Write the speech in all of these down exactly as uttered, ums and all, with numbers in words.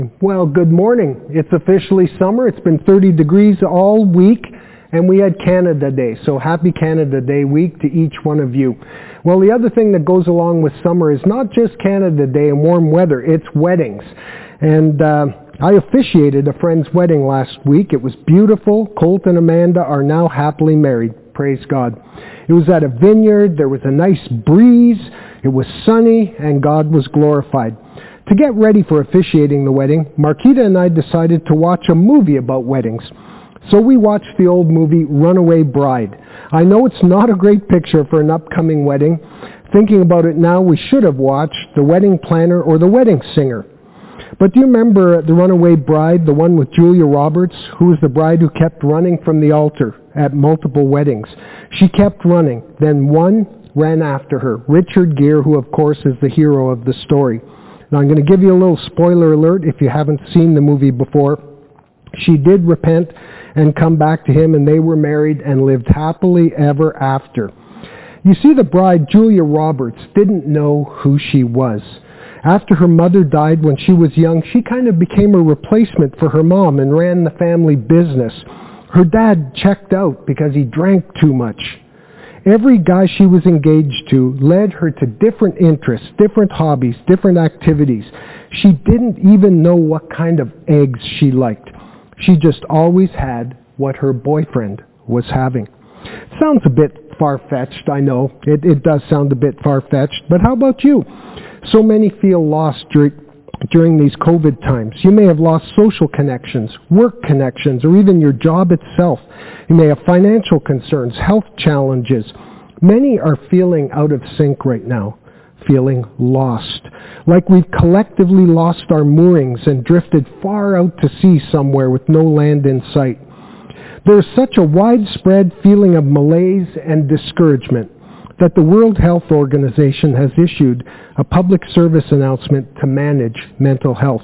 Well, good morning. It's officially summer. It's been thirty degrees all week, and we had Canada Day. So happy Canada Day week to each one of you. Well, the other thing that goes along with summer is not just Canada Day and warm weather, it's weddings. And uh, I officiated a friend's wedding last week. It was beautiful. Colt and Amanda are now happily married. Praise God. It was at a vineyard. There was a nice breeze. It was sunny, and God was glorified. To get ready for officiating the wedding, Marquita and I decided to watch a movie about weddings. So we watched the old movie Runaway Bride. I know it's not a great picture for an upcoming wedding. Thinking about it now, we should have watched The Wedding Planner or The Wedding Singer. But do you remember The Runaway Bride, the one with Julia Roberts, who was the bride who kept running from the altar at multiple weddings? She kept running. Then one ran after her, Richard Gere, who of course is the hero of the story. Now I'm going to give you a little spoiler alert if you haven't seen the movie before. She did repent and come back to him, and they were married and lived happily ever after. You see, the bride, Julia Roberts, didn't know who she was. After her mother died when she was young, she kind of became a replacement for her mom and ran the family business. Her dad checked out because he drank too much. Every guy she was engaged to led her to different interests, different hobbies, different activities. She didn't even know what kind of eggs she liked. She just always had what her boyfriend was having. Sounds a bit far-fetched, I know. It, it does sound a bit far-fetched, but how about you? So many feel lost dur- during these COVID times. You may have lost social connections, work connections, or even your job itself. You may have financial concerns, health challenges. Many are feeling out of sync right now, feeling lost. Like we've collectively lost our moorings and drifted far out to sea somewhere with no land in sight. There's such a widespread feeling of malaise and discouragement that the World Health Organization has issued a public service announcement to manage mental health.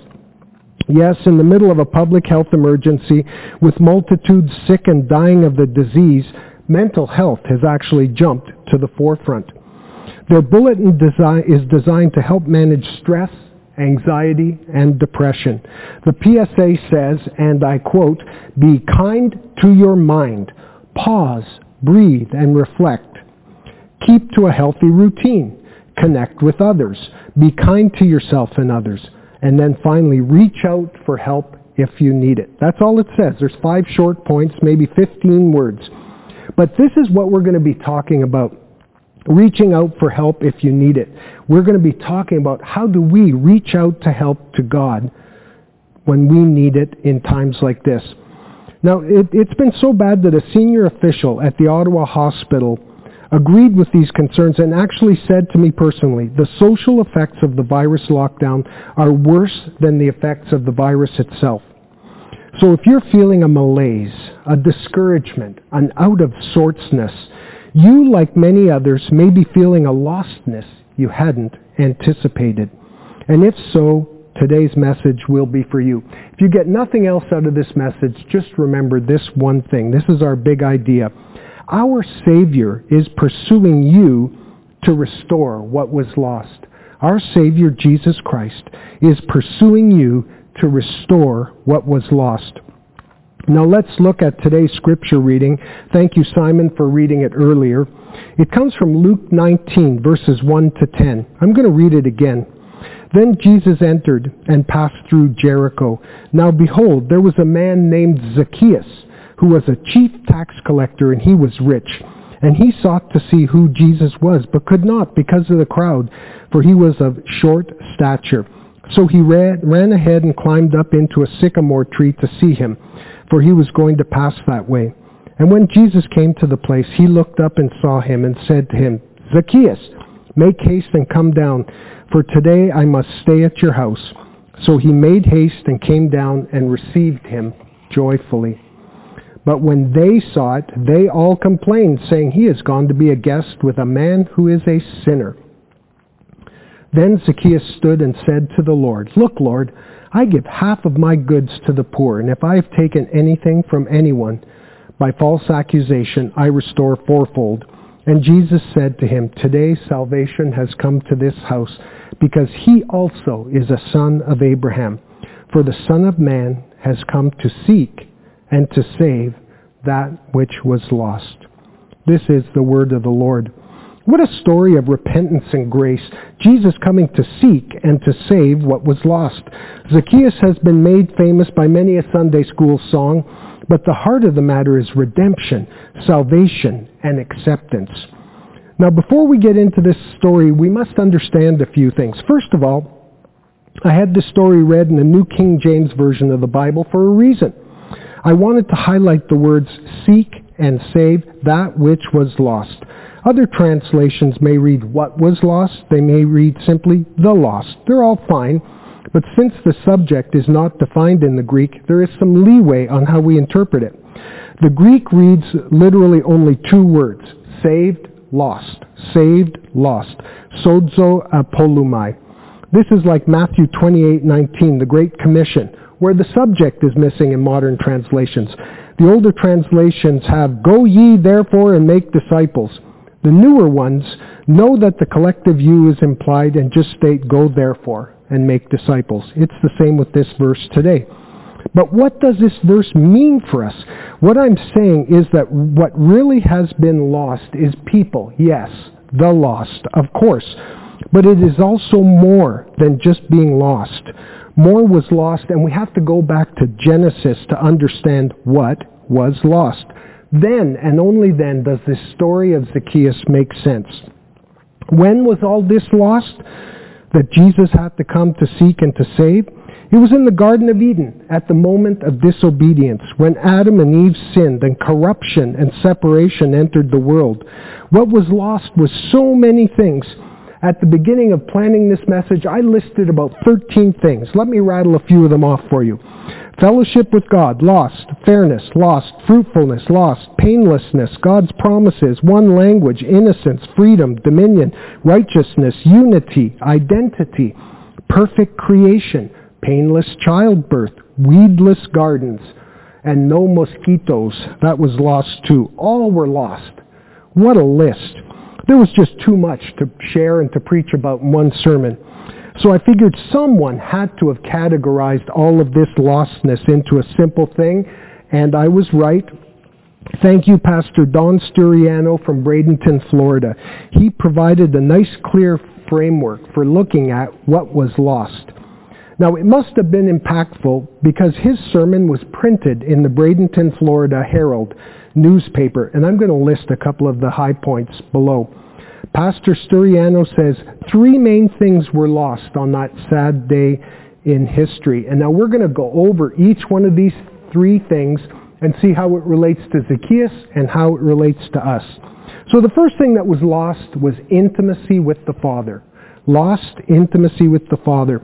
Yes, in the middle of a public health emergency with multitudes sick and dying of the disease, mental health has actually jumped to the forefront. Their bulletin design is designed to help manage stress, anxiety, and depression. The P S A says, and I quote, "Be kind to your mind. Pause, breathe, and reflect. Keep to a healthy routine. Connect with others. Be kind to yourself and others. And then finally, reach out for help if you need it." That's all it says. There's five short points, maybe fifteen words. But this is what we're going to be talking about. Reaching out for help if you need it. We're going to be talking about how do we reach out to help to God when we need it in times like this. Now, it, it's been so bad that a senior official at the Ottawa Hospital agreed with these concerns and actually said to me personally, the social effects of the virus lockdown are worse than the effects of the virus itself. So if you're feeling a malaise, a discouragement, an out-of-sortsness, you, like many others, may be feeling a lostness you hadn't anticipated. And if so, today's message will be for you. If you get nothing else out of this message, just remember this one thing. This is our big idea. Our Savior is pursuing you to restore what was lost. Our Savior, Jesus Christ, is pursuing you to restore what was lost. Now let's look at today's scripture reading. Thank you, Simon, for reading it earlier. It comes from Luke nineteen, verses one to ten. I'm going to read it again. "Then Jesus entered and passed through Jericho. Now behold, there was a man named Zacchaeus, who was a chief tax collector, and he was rich. And he sought to see who Jesus was, but could not because of the crowd, for he was of short stature. So he ran, ran ahead and climbed up into a sycamore tree to see him, for he was going to pass that way. And when Jesus came to the place, he looked up and saw him and said to him, 'Zacchaeus, make haste and come down, for today I must stay at your house.' So he made haste and came down and received him joyfully. But when they saw it, they all complained, saying, 'He has gone to be a guest with a man who is a sinner.' Then Zacchaeus stood and said to the Lord, 'Look, Lord, I give half of my goods to the poor, and if I have taken anything from anyone by false accusation, I restore fourfold.' And Jesus said to him, 'Today salvation has come to this house, because he also is a son of Abraham. For the Son of Man has come to seek and to save that which was lost. This is the word of the Lord. What a story of repentance and grace. Jesus coming to seek and to save what was lost. Zacchaeus has been made famous by many a Sunday school song, but the heart of the matter is redemption, salvation, and acceptance. Now, before we get into this story, we must understand a few things. First of all, I had this story read in the New King James Version of the Bible for a reason. I wanted to highlight the words seek and save that which was lost. Other translations may read what was lost. They may read simply the lost. They're all fine. But since the subject is not defined in the Greek, there is some leeway on how we interpret it. The Greek reads literally only two words, saved, lost. Saved, lost. Sozo apolumai. This is like Matthew twenty-eight nineteen, the Great Commission, where the subject is missing in modern translations. The older translations have, go ye therefore and make disciples. The newer ones know that the collective you is implied and just state, go therefore and make disciples. It's the same with this verse today. But what does this verse mean for us? What I'm saying is that what really has been lost is people. Yes, the lost, of course. But it is also more than just being lost. More was lost, and we have to go back to Genesis to understand what was lost. Then, and only then, does this story of Zacchaeus make sense. When was all this lost that Jesus had to come to seek and to save? It was in the Garden of Eden, at the moment of disobedience, when Adam and Eve sinned and corruption and separation entered the world. What was lost was so many things. At the beginning of planning this message, I listed about thirteen things. Let me rattle a few of them off for you. Fellowship with God, lost. Fairness, lost. Fruitfulness, lost. Painlessness, God's promises, one language, innocence, freedom, dominion, righteousness, unity, identity, perfect creation, painless childbirth, weedless gardens, and no mosquitoes. That was lost too. All were lost. What a list. There was just too much to share and to preach about in one sermon. So I figured someone had to have categorized all of this lostness into a simple thing, and I was right. Thank you, Pastor Don Sturiano from Bradenton, Florida. He provided a nice, clear framework for looking at what was lost. Now, it must have been impactful because his sermon was printed in the Bradenton, Florida Herald newspaper, and I'm going to list a couple of the high points below. Pastor Sturiano says three main things were lost on that sad day in history. And now we're going to go over each one of these three things and see how it relates to Zacchaeus and how it relates to us. So the first thing that was lost was intimacy with the Father. Lost intimacy with the Father.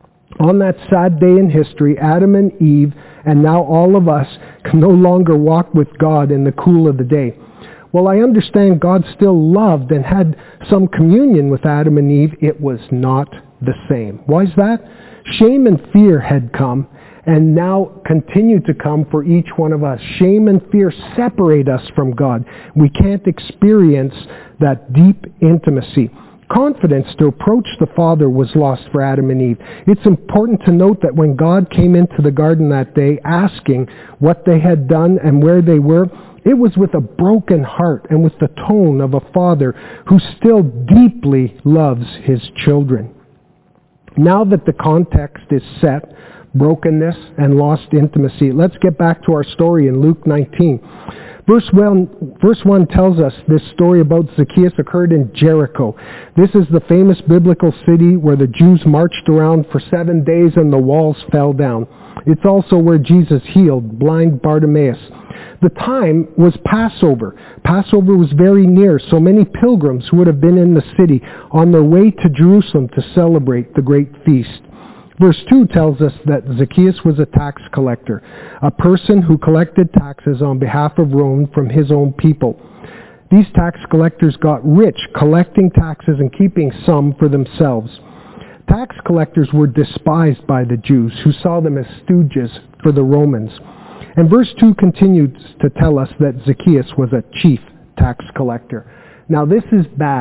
On that sad day in history, Adam and Eve, and now all of us, can no longer walk with God in the cool of the day. Well, I understand God still loved and had some communion with Adam and Eve. It was not the same. Why is that? Shame and fear had come and now continue to come for each one of us. Shame and fear separate us from God. We can't experience that deep intimacy. Confidence to approach the Father was lost for Adam and Eve. It's important to note that when God came into the garden that day asking what they had done and where they were, it was with a broken heart and with the tone of a father who still deeply loves his children. Now that the context is set, brokenness and lost intimacy, let's get back to our story in Luke nineteen. Verse one, verse one tells us this story about Zacchaeus occurred in Jericho. This is the famous biblical city where the Jews marched around for seven days and the walls fell down. It's also where Jesus healed blind Bartimaeus. The time was Passover. Passover was very near, so many pilgrims would have been in the city on their way to Jerusalem to celebrate the great feast. Verse two tells us that Zacchaeus was a tax collector, a person who collected taxes on behalf of Rome from his own people. These tax collectors got rich collecting taxes and keeping some for themselves. Tax collectors were despised by the Jews, who saw them as stooges for the Romans. And verse two continues to tell us that Zacchaeus was a chief tax collector. Now this is bad.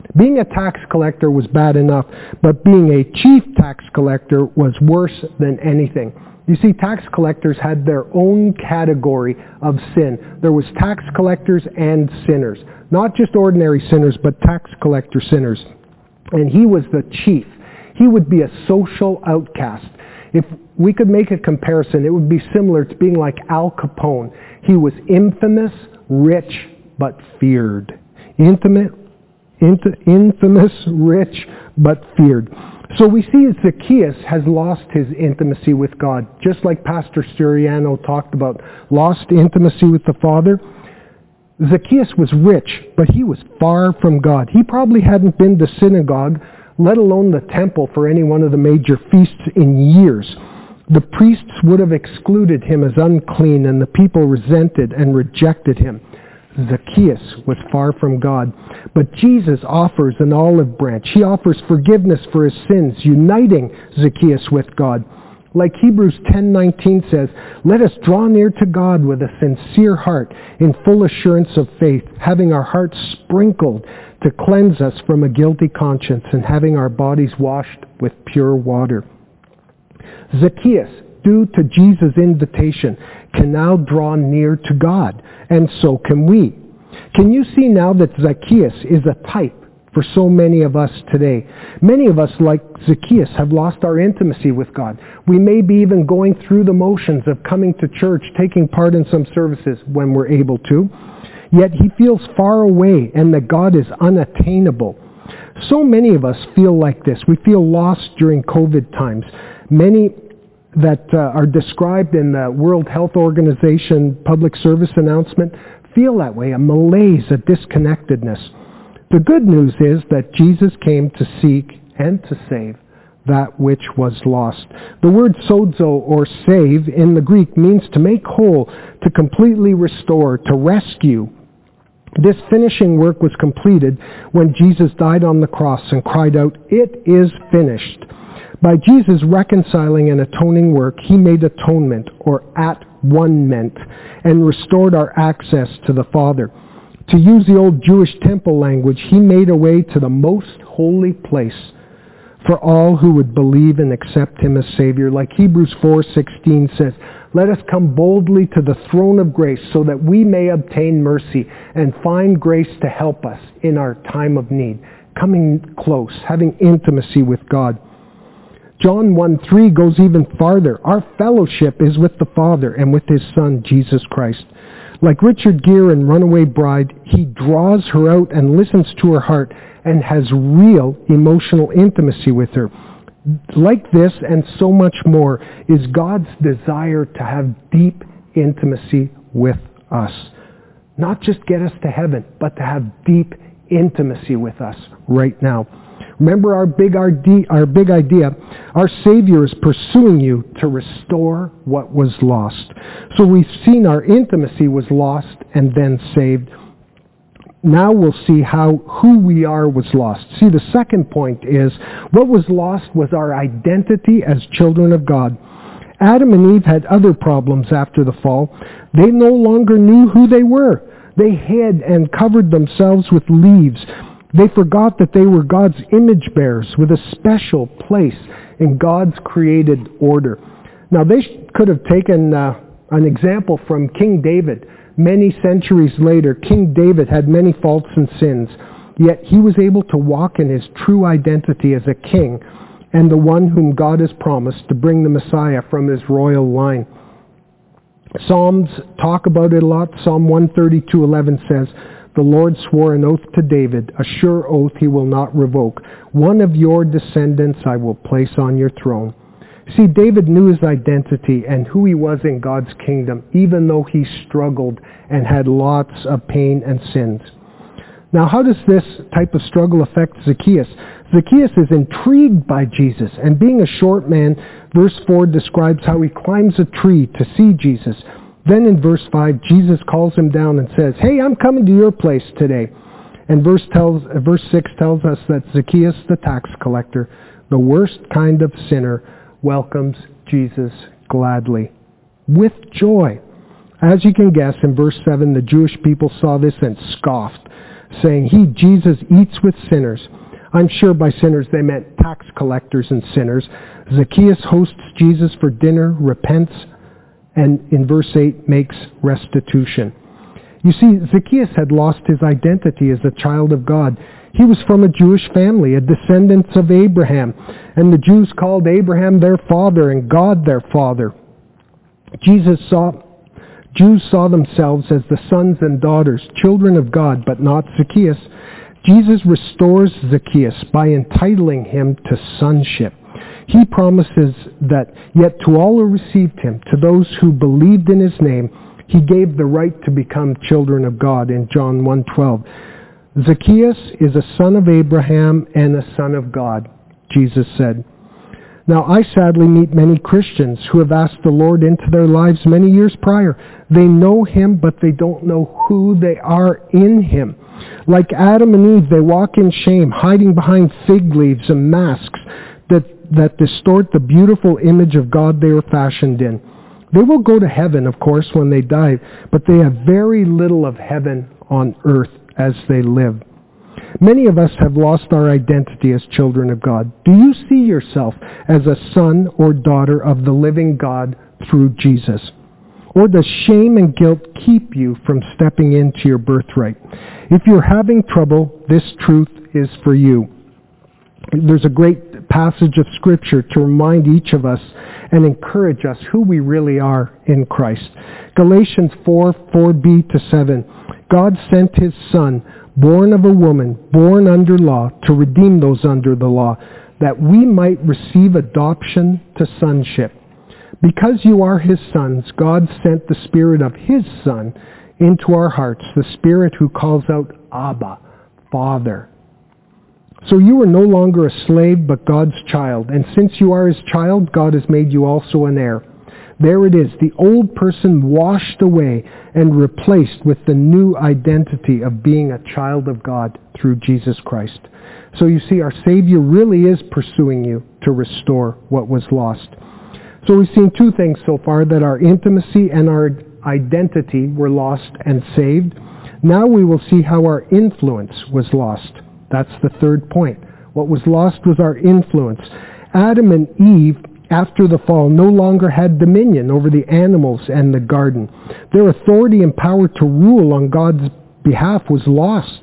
Being a tax collector was bad enough, but being a chief tax collector was worse than anything. You see, tax collectors had their own category of sin. There was tax collectors and sinners. Not just ordinary sinners, but tax collector sinners. And he was the chief. He would be a social outcast. If we could make a comparison, it would be similar to being like Al Capone. He was infamous, rich, but feared. Intimate, int- infamous, rich, but feared. So we see Zacchaeus has lost his intimacy with God, just like Pastor Suriano talked about, lost intimacy with the Father. Zacchaeus was rich, but he was far from God. He probably hadn't been to synagogue, let alone the temple, for any one of the major feasts in years. The priests would have excluded him as unclean, and the people resented and rejected him. Zacchaeus was far from God. But Jesus offers an olive branch. He offers forgiveness for his sins, uniting Zacchaeus with God. Like Hebrews ten nineteen says, let us draw near to God with a sincere heart, in full assurance of faith, having our hearts sprinkled to cleanse us from a guilty conscience, and having our bodies washed with pure water. Zacchaeus, due to Jesus' invitation, can now draw near to God, and so can we. Can you see now that Zacchaeus is a type for so many of us today? Many of us, like Zacchaeus, have lost our intimacy with God. We may be even going through the motions of coming to church, taking part in some services when we're able to, yet he feels far away and that God is unattainable. So many of us feel like this. We feel lost during COVID times. Many that uh, are described in the World Health Organization public service announcement feel that way, a malaise, a disconnectedness. The good news is that Jesus came to seek and to save that which was lost. The word sozo, or save, in the Greek means to make whole, to completely restore, to rescue. This finishing work was completed when Jesus died on the cross and cried out, "It is finished." By Jesus' reconciling and atoning work, he made atonement, or at-one-ment, and restored our access to the Father. To use the old Jewish temple language, he made a way to the most holy place for all who would believe and accept him as Savior. Like Hebrews four sixteen says, let us come boldly to the throne of grace so that we may obtain mercy and find grace to help us in our time of need. Coming close, having intimacy with God. John one three goes even farther. Our fellowship is with the Father and with his Son, Jesus Christ. Like Richard Gere in Runaway Bride, he draws her out and listens to her heart and has real emotional intimacy with her. Like this and so much more is God's desire to have deep intimacy with us. Not just get us to heaven, but to have deep intimacy with us right now. Remember our big, our, our big idea. Our Savior is pursuing you to restore what was lost. So we've seen our intimacy was lost and then saved. Now we'll see how who we are was lost. See, the second point is what was lost was our identity as children of God. Adam and Eve had other problems after the fall. They no longer knew who they were. They hid and covered themselves with leaves. They forgot that they were God's image bearers with a special place in God's created order. Now they could have taken uh, an example from King David. Many centuries later, King David had many faults and sins, yet he was able to walk in his true identity as a king and the one whom God has promised to bring the Messiah from his royal line. Psalms talk about it a lot. Psalm one thirty-two eleven says, the Lord swore an oath to David, a sure oath he will not revoke. One of your descendants I will place on your throne. See, David knew his identity and who he was in God's kingdom, even though he struggled and had lots of pain and sins. Now, how does this type of struggle affect Zacchaeus? Zacchaeus is intrigued by Jesus, and being a short man, verse four describes how he climbs a tree to see Jesus. Then in verse five, Jesus calls him down and says, hey, I'm coming to your place today. And verse, tells, verse six tells us that Zacchaeus, the tax collector, the worst kind of sinner, welcomes Jesus gladly, with joy. As you can guess, in verse seven, the Jewish people saw this and scoffed. saying, "He, Jesus, eats with sinners." I'm sure by sinners they meant tax collectors and sinners. Zacchaeus hosts Jesus for dinner, repents, and in verse eight makes restitution. You see, Zacchaeus had lost his identity as a child of God. He was from a Jewish family, a descendant of Abraham, and the Jews called Abraham their father and God their father. Jesus saw, Jews saw themselves as the sons and daughters, children of God, but not Zacchaeus. Jesus restores Zacchaeus by entitling him to sonship. He promises that, yet to all who received him, to those who believed in his name, he gave the right to become children of God in John one twelve. Zacchaeus is a son of Abraham and a son of God, Jesus said. Now, I sadly meet many Christians who have asked the Lord into their lives many years prior. They know him, but they don't know who they are in him. Like Adam and Eve, they walk in shame, hiding behind fig leaves and masks that, that distort the beautiful image of God they were fashioned in. They will go to heaven, of course, when they die, but they have very little of heaven on earth as they live. Many of us have lost our identity as children of God. Do you see yourself as a son or daughter of the living God through Jesus? Or does shame and guilt keep you from stepping into your birthright? If you're having trouble, this truth is for you. There's a great passage of Scripture to remind each of us and encourage us who we really are in Christ. Galatians four, four b to seven. God sent his Son, born of a woman, born under law, to redeem those under the law, that we might receive adoption to sonship. Because you are his sons, God sent the Spirit of his Son into our hearts, the Spirit who calls out, Abba, Father. So you are no longer a slave, but God's child. And since you are his child, God has made you also an heir. There it is, the old person washed away and replaced with the new identity of being a child of God through Jesus Christ. So you see, our Savior really is pursuing you to restore what was lost. So we've seen two things so far, that our intimacy and our identity were lost and saved. Now we will see how our influence was lost. That's the third point. What was lost was our influence. Adam and Eve, after the fall, no longer had dominion over the animals and the garden. Their authority and power to rule on God's behalf was lost.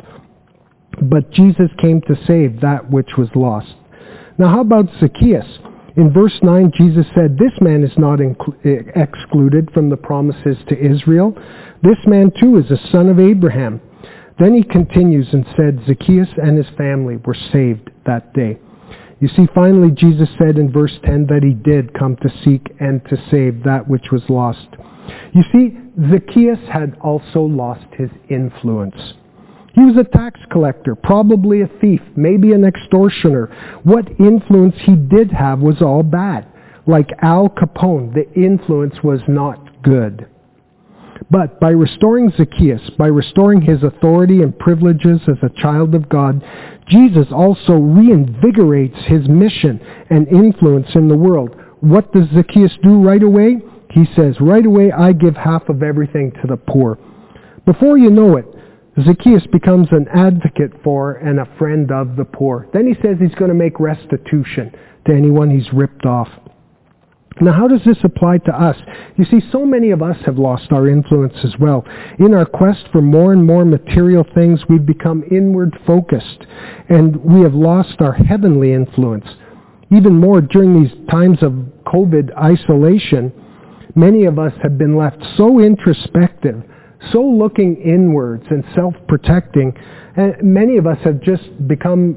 But Jesus came to save that which was lost. Now how about Zacchaeus? In verse nine, Jesus said, "This man is not inclu- excluded from the promises to Israel. This man too is a son of Abraham." Then he continues and said, Zacchaeus and his family were saved that day. You see, finally, Jesus said in verse ten that he did come to seek and to save that which was lost. You see, Zacchaeus had also lost his influence. He was a tax collector, probably a thief, maybe an extortioner. What influence he did have was all bad. Like Al Capone, the influence was not good. But by restoring Zacchaeus, by restoring his authority and privileges as a child of God, Jesus also reinvigorates his mission and influence in the world. What does Zacchaeus do right away? He says, right away, I give half of everything to the poor. Before you know it, Zacchaeus becomes an advocate for and a friend of the poor. Then he says he's going to make restitution to anyone he's ripped off. Now, how does this apply to us? You see, so many of us have lost our influence as well. In our quest for more and more material things, we've become inward focused, and we have lost our heavenly influence. Even more during these times of COVID isolation, many of us have been left so introspective, so looking inwards and self-protecting, and many of us have just become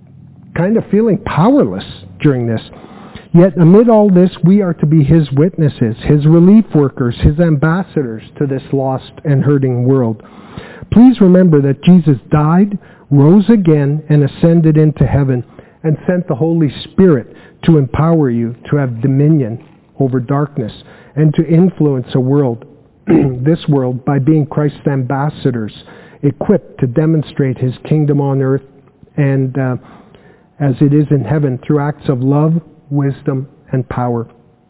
kind of feeling powerless during this. Yet amid all this, we are to be his witnesses, his relief workers, his ambassadors to this lost and hurting world. Please remember that Jesus died, rose again, and ascended into heaven, and sent the Holy Spirit to empower you to have dominion over darkness and to influence a world, this world, by being Christ's ambassadors, equipped to demonstrate his kingdom on earth and uh, as it is in heaven through acts of love, wisdom, and power.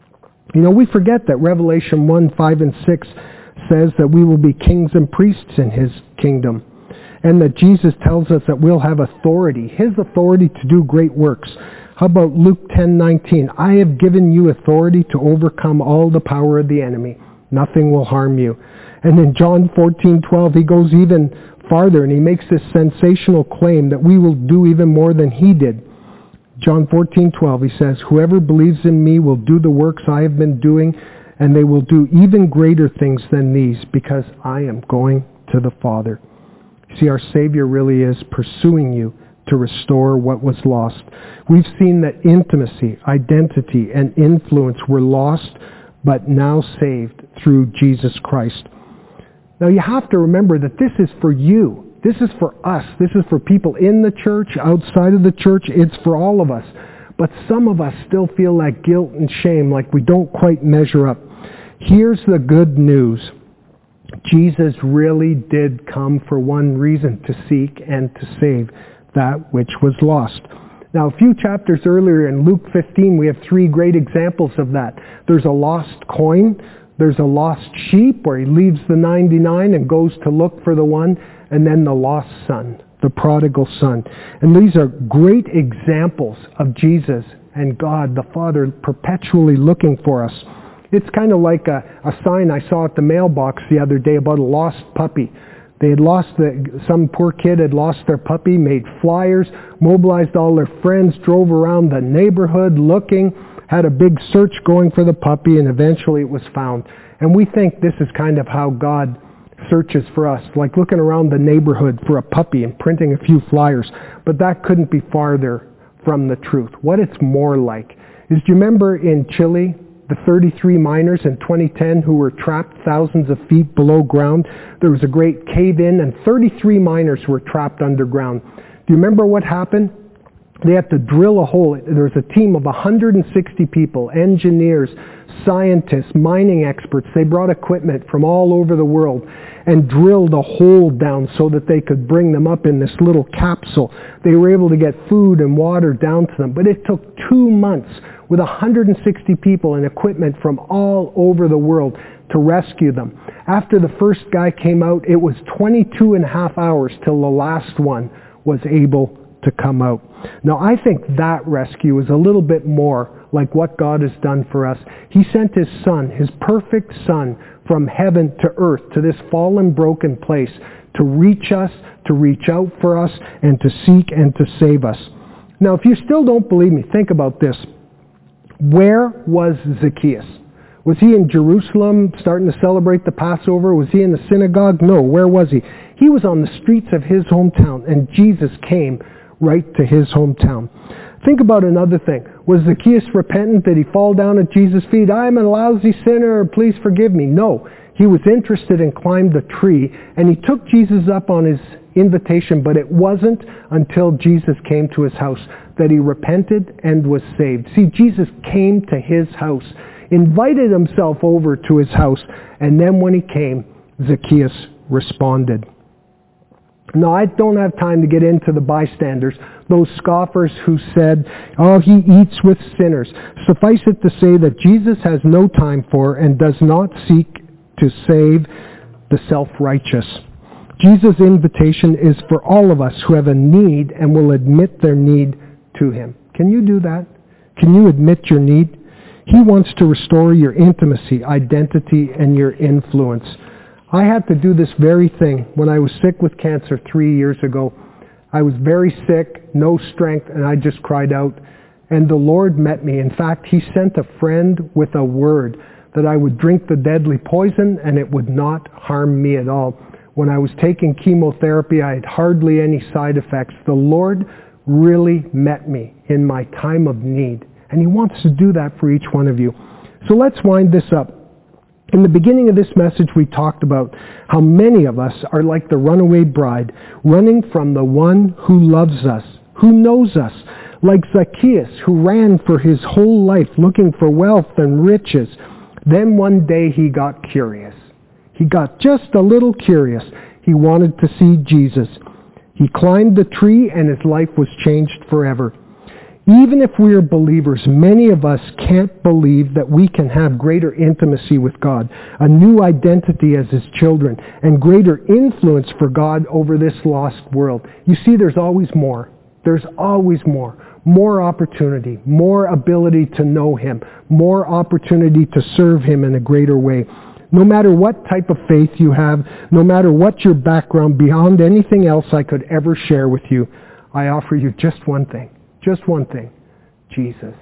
You know, we forget that Revelation one, five, and six says that we will be kings and priests in his kingdom. and that Jesus tells us that we'll have authority, his authority to do great works. How about Luke ten nineteen? I have given you authority to overcome all the power of the enemy. Nothing will harm you. And in John fourteen twelve, he goes even farther and he makes this sensational claim that we will do even more than he did. John fourteen twelve, he says, whoever believes in me will do the works I have been doing, and they will do even greater things than these, because I am going to the Father. See, our Savior really is pursuing you to restore what was lost. We've seen that intimacy, identity, and influence were lost, but now saved through Jesus Christ. Now you have to remember that this is for you. This is for us. This is for people in the church, outside of the church. It's for all of us. But some of us still feel like guilt and shame, like we don't quite measure up. Here's the good news. Jesus really did come for one reason, to seek and to save that which was lost. Now, a few chapters earlier in Luke fifteen, we have three great examples of that. There's a lost coin, there's a lost sheep, where he leaves the ninety-nine and goes to look for the one, and then the lost son, the prodigal son. And these are great examples of Jesus and God, the Father, perpetually looking for us. It's kind of like a, a sign I saw at the mailbox the other day about a lost puppy. They had lost, the, some poor kid had lost their puppy, made flyers, mobilized all their friends, drove around the neighborhood looking, had a big search going for the puppy, and eventually it was found. And we think this is kind of how God searches for us, like looking around the neighborhood for a puppy and printing a few flyers. But that couldn't be farther from the truth. What it's more like is, do you remember in Chile, the thirty-three miners in twenty ten who were trapped thousands of feet below ground? There was a great cave-in and thirty-three miners were trapped underground. Do you remember what happened? They had to drill a hole. There was a team of one hundred sixty people, engineers, scientists, mining experts. They brought equipment from all over the world and drilled a hole down so that they could bring them up in this little capsule. They were able to get food and water down to them. But it took two months with one hundred sixty people and equipment from all over the world to rescue them. After the first guy came out, it was twenty-two and a half hours till the last one was able to come out. Now, I think that rescue is a little bit more like what God has done for us. He sent his Son, his perfect Son, from heaven to earth, to this fallen, broken place, to reach us, to reach out for us, and to seek and to save us. Now, if you still don't believe me, think about this. Where was Zacchaeus? Was he in Jerusalem starting to celebrate the Passover? Was he in the synagogue? No. Where was he? He was on the streets of his hometown, and Jesus came right to his hometown. Think about another thing. Was Zacchaeus repentant? Did he fall down at Jesus' feet? I'm a lousy sinner, please forgive me. No. He was interested and climbed a tree, and he took Jesus up on his invitation, but it wasn't until Jesus came to his house that he repented and was saved. See, Jesus came to his house, invited himself over to his house, and then when he came, Zacchaeus responded. Now, I don't have time to get into the bystanders, those scoffers who said, oh, he eats with sinners. Suffice it to say that Jesus has no time for and does not seek to save the self-righteous. Jesus' invitation is for all of us who have a need and will admit their need to him. Can you do that? Can you admit your need? He wants to restore your intimacy, identity, and your influence. I had to do this very thing when I was sick with cancer three years ago. I was very sick, no strength, and I just cried out. And the Lord met me. In fact, he sent a friend with a word that I would drink the deadly poison and it would not harm me at all. When I was taking chemotherapy, I had hardly any side effects. The Lord really met me in my time of need. And he wants to do that for each one of you. So let's wind this up. In the beginning of this message, we talked about how many of us are like the runaway bride, running from the one who loves us, who knows us, like Zacchaeus, who ran for his whole life looking for wealth and riches. Then one day he got curious. He got just a little curious. He wanted to see Jesus. He climbed the tree and his life was changed forever. Even if we are believers, many of us can't believe that we can have greater intimacy with God, a new identity as His children, and greater influence for God over this lost world. You see, there's always more. There's always more. More opportunity, more ability to know Him, more opportunity to serve Him in a greater way. No matter what type of faith you have, no matter what your background, beyond anything else I could ever share with you, I offer you just one thing. Just one thing. Jesus.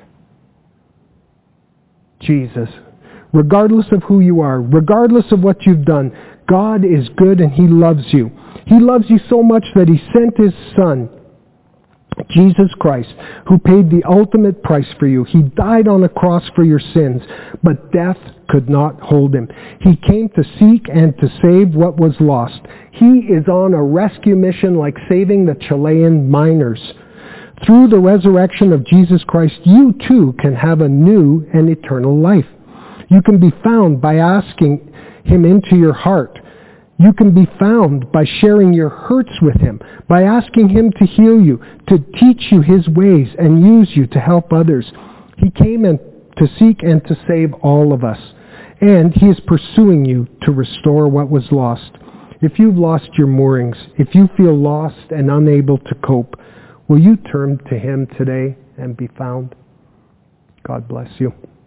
Jesus. Regardless of who you are, regardless of what you've done, God is good and He loves you. He loves you so much that He sent His Son, Jesus Christ, who paid the ultimate price for you. He died on a cross for your sins, but death could not hold Him. He came to seek and to save what was lost. He is on a rescue mission like saving the Chilean miners. Through the resurrection of Jesus Christ, you too can have a new and eternal life. You can be found by asking Him into your heart. You can be found by sharing your hurts with Him, by asking Him to heal you, to teach you His ways and use you to help others. He came in to seek and to save all of us, and He is pursuing you to restore what was lost. If you've lost your moorings, if you feel lost and unable to cope, will you turn to Him today and be found? God bless you.